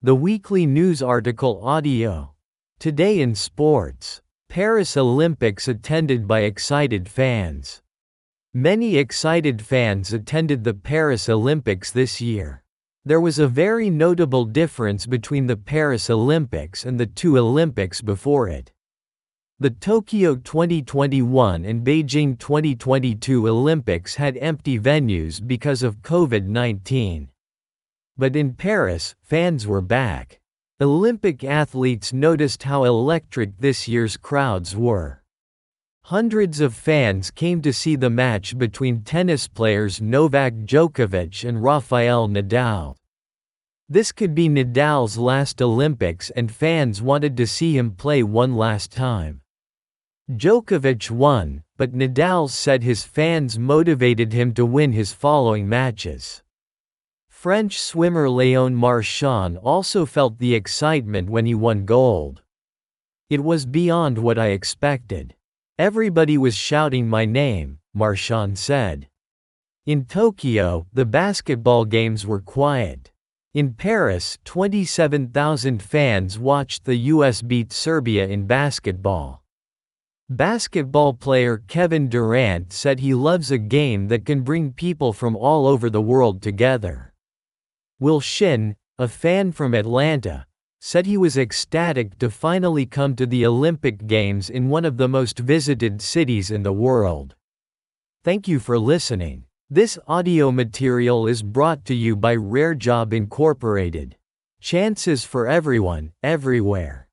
The weekly news article audio. Today in sports. Paris Olympics attended by excited fans. Many excited fans attended the Paris Olympics this year. There was a very notable difference between the Paris Olympics and the two Olympics before it. The Tokyo 2021 and Beijing 2022 Olympics had empty venues because of COVID-19. But in Paris, fans were back. Olympic athletes noticed how electric this year's crowds were. Hundreds of fans came to see the match between tennis players Novak Djokovic and Rafael Nadal. This could be Nadal's last Olympics and fans wanted to see him play one last time. Djokovic won, but Nadal said his fans motivated him to win his following matches. French swimmer Léon Marchand also felt the excitement when he won gold. "It was beyond what I expected. Everybody was shouting my name," Marchand said. In Tokyo, the basketball games were quiet. In Paris, 27,000 fans watched the US beat Serbia in basketball. Basketball player Kevin Durant said he loves a game that can bring people from all over the world together. Will Shin, a fan from Atlanta, said he was ecstatic to finally come to the Olympic Games in one of the most visited cities in the world. Thank you for listening. This audio material is brought to you by Rare Job Incorporated. Chances for everyone, everywhere.